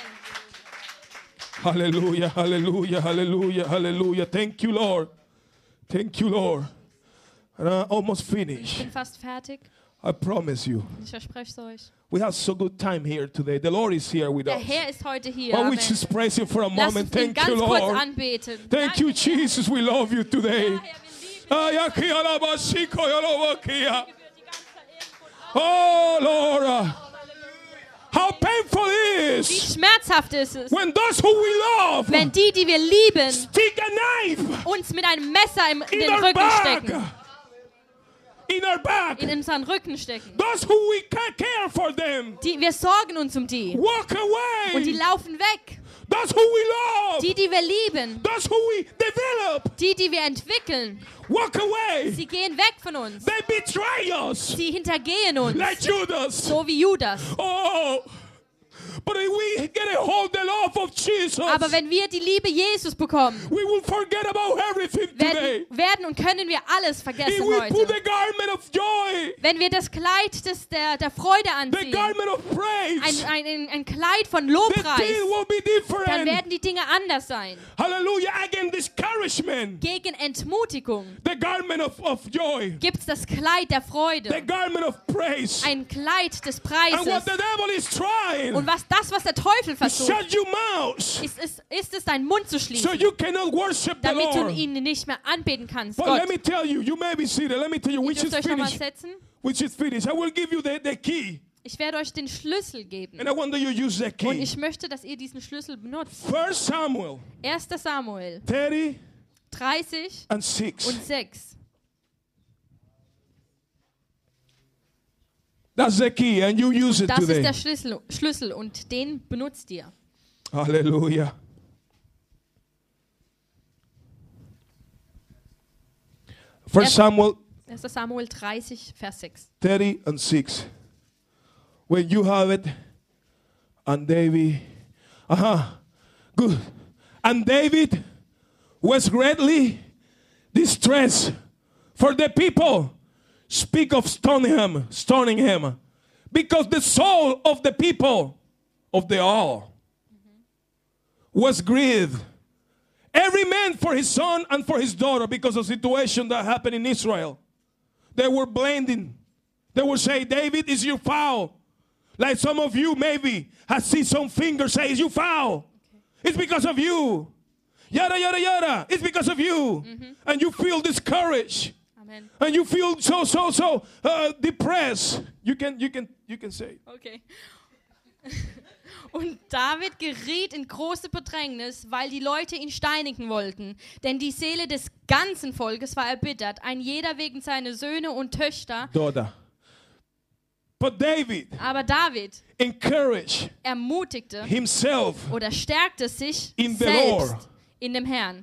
Hallelujah, hallelujah, hallelujah, hallelujah. Thank you, Lord. Thank you, Lord. And I almost Ich finished. bin fast fertig. I promise you. Ich verspreche es euch. We have so good time here today. The Lord is here with Der us. Herr ist heute hier. Why we Amen. just praise Him for a Lass moment. uns ihn Thank you, ganz kurz Lord. anbeten. Thank you, Danke, Jesus. We love you today. Herr, wir lieben dich. Ay, aquí alaba, chico, y alaba, aquí. Dir gebührt die ganze Ehre und Oh, Lord. Halleluja. How painful it Wie is schmerzhaft ist es, when those who we love wenn die, die wir lieben, stick a knife uns mit einem Messer im, in in den our Rücken back. stecken. In our back. In unseren Rücken stecken. Those who we can care for them. Die, wir sorgen uns um die. Walk away. Und die laufen weg. Those who we love. Die, die wir lieben. Those who we develop. Die, die wir entwickeln. Walk away. Sie gehen weg von uns. They betray us. Sie hintergehen uns. Like Judas. So wie Judas. Oh. But if we get a hold the love of Jesus, Aber wenn wir die Liebe Jesus bekommen, we will forget about everything today. werden, werden und können wir alles If vergessen we put heute. the garment of joy, Wenn wir das Kleid des, der, der Freude the anziehen, garment of praise, ein, ein, ein Kleid von the Lobpreis, thing will be dann different. werden die Dinge anders sein. Hallelujah. Again, discouragement. Gegen Entmutigung The garment of, of joy. gibt es das Kleid der The Freude, garment of praise. ein Kleid des And what Preises. the devil is trying Und was das, was der Teufel to versucht, shut your mouth ist es, ist es deinen Mund zu so schließen, you cannot worship the damit du Lord. ihn nicht mehr anbeten kannst. But Gott, let me tell you, you may be seated. Let me tell you, ihr which is dürft euch nochmal finished. setzen. Which is finished. I will give you the, the key. Ich werde euch den Schlüssel geben. And I want that you use that Und key. ich möchte, dass ihr diesen Schlüssel benutzt. First Samuel erster Samuel thirty dreißig and six. und sechs. That's the key, and you use it Das ist today. der Schlüssel, Schlüssel und den benutzt ihr. Hallelujah. First Samuel erster Samuel dreißig, Vers sechs. thirty and six. When you have it, and David, uh-huh, good. And David was greatly distressed, for the people speak of stoning him, stoning him, because the soul of the people of the all was grieved. Every man for his son and for his daughter, because of the situation that happened in Israel. They were blaming. They would say, David, is you foul. Like some of you maybe have seen some fingers say, is you foul. Okay. It's because of you. Yada, yada, yada. It's because of you. Mm-hmm. And you feel discouraged. Amen. And you feel so, so, so uh, depressed. You can, you can, you can say. Okay. Und David geriet in große Bedrängnis, weil die Leute ihn steinigen wollten. Denn die Seele des ganzen Volkes war erbittert, ein jeder wegen seiner Söhne und Töchter. Daughter. But David Aber David encouraged ermutigte himself oder stärkte sich in the selbst Lord. in dem Herrn.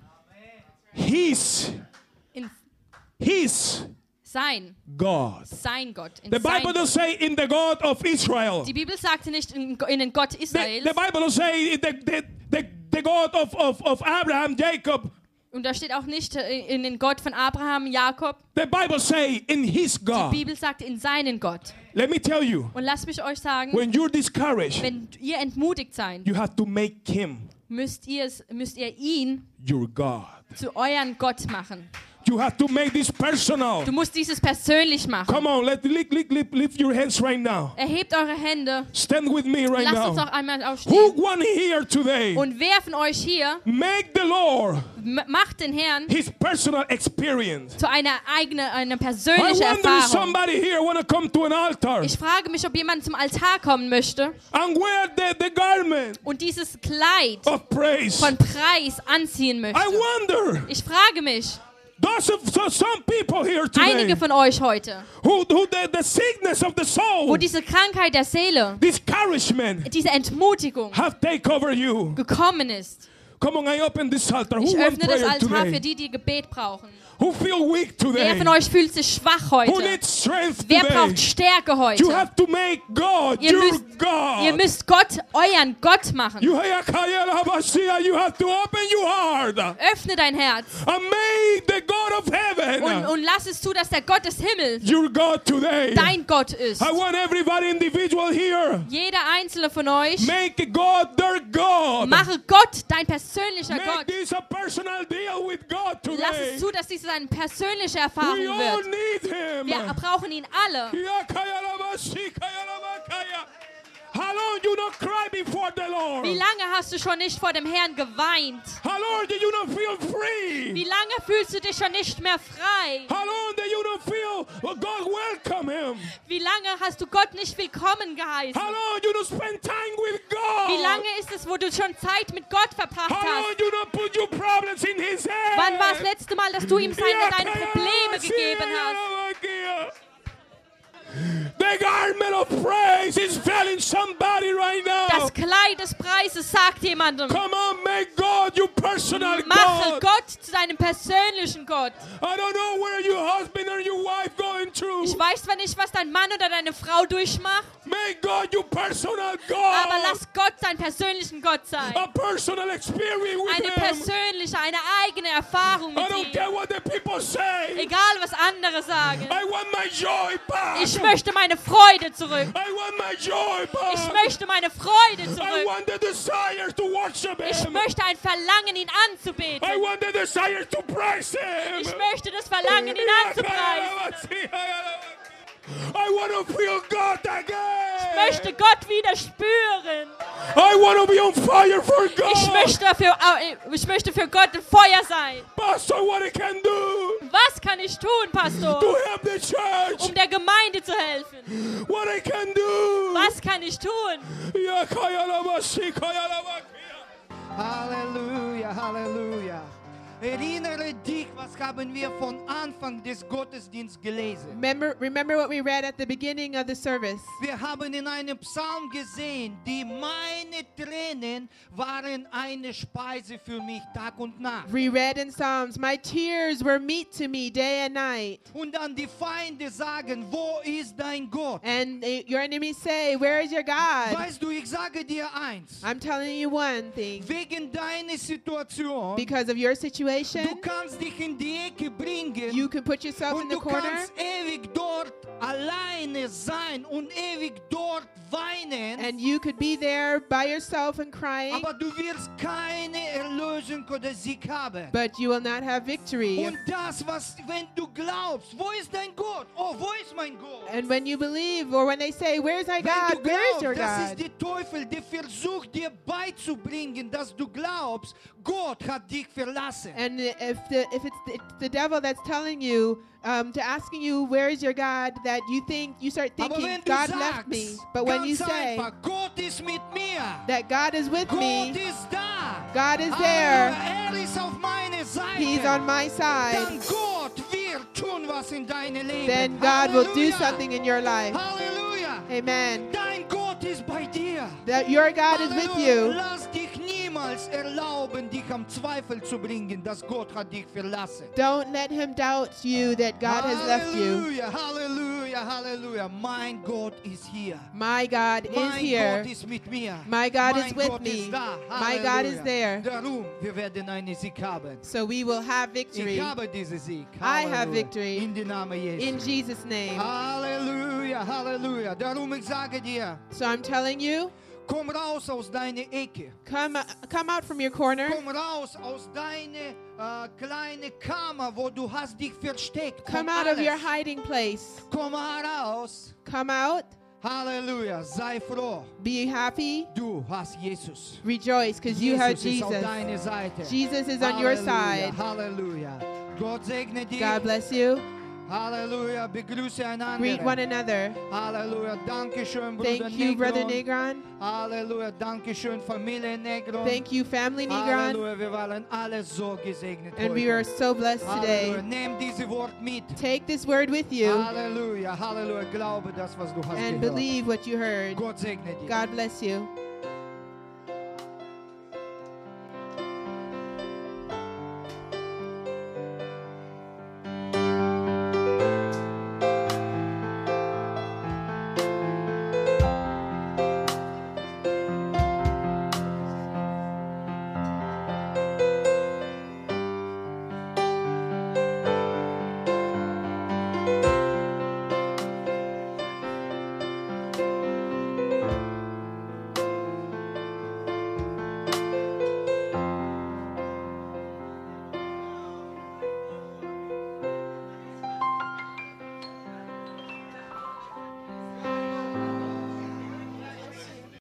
His, In his sein, God. sein Gott. In The sein Bible Gott. doesn't say in the God of Israel. Die Bibel sagte nicht in, in den Gott The, Israels. the Bible doesn't say the, the, the, the God of, of, of Abraham, Jacob. Und da steht auch nicht in den Gott von Abraham, Jakob. The Bible say in his Die God. Bibel sagt in seinen Gott. Let me tell you, Und lasst mich euch sagen, when you're discouraged, wenn ihr entmutigt seid, you have to make him müsst ihr, es, müsst ihr ihn your God. zu euren Gott machen. You have to make this personal. Du musst dieses persönlich machen. Come on, let lift, lift, lift, lift your hands right now. Erhebt eure Hände. Stand with me right Lasst uns now. auch einmal Who aufstehen. one here today Und wer von euch hier make the Lord m- macht den Herrn his personal experience? zu einer eigenen, einer I persönlichen wonder if Erfahrung? somebody here want to come to an altar Ich frage mich, ob jemand zum Altar kommen möchte and wear the, the garment und dieses Kleid of praise. von Preis anziehen möchte. I wonder, Ich frage mich, those of so, some people here einige today von euch heute, who, who the, the sickness of the wo soul, diese Krankheit der Seele, discouragement diese Entmutigung have taken over you. gekommen ist. Come on, I open this altar. Who Ich want öffne das prayer Altar für today? die, die Gebet brauchen. Who feel weak Wer today? von euch fühlt sich schwach Who heute? needs strength Wer today? braucht Stärke heute? You have to make God Ihr your müsst, God. ihr müsst Gott euren Gott machen. You have to open your heart Öffne dein Herz and make the God of heaven und, und lass es zu, dass der Gott des Himmels your God today. dein Gott ist. I want everybody individual here. Jeder einzelne von euch, Make God their God. mache Gott dein persönlicher Make Gott. this a personal deal with God Lass today. es zu, dass dies eine persönliche Erfahrung We all wird. need Him. Wir brauchen ihn alle. How long you not cry before the Lord? Wie lange hast du schon nicht vor dem Herrn geweint? How long do you not feel free? Wie lange fühlst du dich schon nicht mehr frei? How long do you not feel well, God welcome Him? Wie lange hast du Gott nicht willkommen geheißen? How long you not spend time with God? Wie lange ist es, wo du schon Zeit mit Gott verbracht How long hast? you not put your problems in His hand? Wann war das letzte Mal, dass du ihm seine, deine Probleme gegeben hast? The garment of praise is filling somebody right now. Das Kleid des Preises sagt jemandem, Come on, make God your personal mache God. Gott zu deinem persönlichen Gott. I don't know where your husband or your wife going through. Ich weiß zwar nicht, was dein Mann oder deine Frau durchmacht, Make God your personal God. aber lass Gott dein persönlichen Gott sein. A personal experience with Eine Him. persönliche, eine eigene Erfahrung I mit don't ihm. care what the people say. Egal, was andere sagen. I want my joy back. Ich möchte meine Freude zurück. I want my joy back. Ich möchte meine Freude I zurück. want the desire to worship Ich Him. möchte ein Verlangen, ihn anzubeten. I want the desire to praise Him. Ich möchte das Verlangen, ihn anzupreisen. I want to feel God again. Ich möchte Gott wieder spüren. I want to be on fire for God. Ich möchte, dafür, ich möchte für Gott ein Feuer sein. Pastor, what I can do Was kann ich tun, Pastor, to help the church? um der Gemeinde zu helfen? What I can do? Was kann ich tun? Ya kaya la bashi, kaya la bakia. Halleluja, Halleluja. Erinnere dich, was haben wir von Anfang des Gottesdienstes gelesen? Remember, remember what we read at the beginning of the service. Wir haben in einem Psalm gesehen, die meine Tränen waren eine Speise für mich Tag und Nacht. We read in Psalms, my tears were meat to me day and night. Und dann die Feinde sagen, wo ist dein Gott? And they, your enemies say, where is your God? Weißt du, ich sage dir eins. I'm telling you one thing. Wegen deiner Situation, Because of your du situation, kannst dich in die Ecke bringen. you can put yourself in Und the du corner kannst ewig dort alleine sein und ewig dort weinen. and you could be there by yourself and crying, Aber du wirst keine Erlösung oder Sieg haben. but you will not have victory. Und das, was, wenn du glaubst, wo ist dein Gott? Oh, wo ist mein Gott? And when you believe, or when they say, where's our Wenn God? du Where is your glaubst, das ist God? der Teufel, der versucht dir beizubringen, dass du glaubst, Gott hat dich verlassen. And if the if it's the, it's the devil that's telling you, um, to asking you where is your God, that you think you start Aber thinking wenn du God sagst, left me. But when you ganz say einfach, Gott ist mit mir, that God is with Gott me, ist da, God is Halleluja, there, er ist auf meiner Seite, He's on my side, dann Gott wird tun was in deinem Leben. then God will do Halleluja. something in your life. Halleluja. Amen. Dein Gott ist bei dir. That your God is with Halleluja. you. Lass dich niemals erlauben, dich am Zweifel zu bringen, dass Gott hat dich verlassen. Don't let him doubt you that God has left you. Halleluja, Halleluja, Halleluja. Mein Gott ist hier. My God is Mein here. Gott ist mit mir. My God mein is with Gott me. Ist da. My God is Halleluja. there. Darum, wir werden einen Sieg haben. So we will have Ich victory habe diesen Sieg. I have Halleluja. victory. In den Namen Jesu. in Jesus' name. Halleluja, Halleluja. Darum, ich sage dir, So I'm telling you, komm raus aus deiner Ecke. come come out from your corner. Komm raus aus deiner äh, kleinen Kammer, wo du hast dich versteckt. Come von out of alles. your hiding place. Komm heraus. Come out. Halleluja, sei froh. Be happy. Du hast Jesus. Rejoice because you have Jesus ist auf Jesus. deiner Seite. Jesus is on your side. Halleluja. Gott segne dich. God bless you. Halleluja. Begrüße einander. Greet one another. Halleluja. Dankeschön, Bruder Thank you, Brother Negron. Negron. Halleluja. Dankeschön, Familie Negron. Thank you, Family Negron. Halleluja. Wir waren alle so gesegnet And we heute. are so blessed Halleluja. today. Nimm dieses Wort mit. Take this word with you Halleluja. Halleluja. Glaube das, was du hast and gehört. believe what you heard. Gott segne dich. God bless you.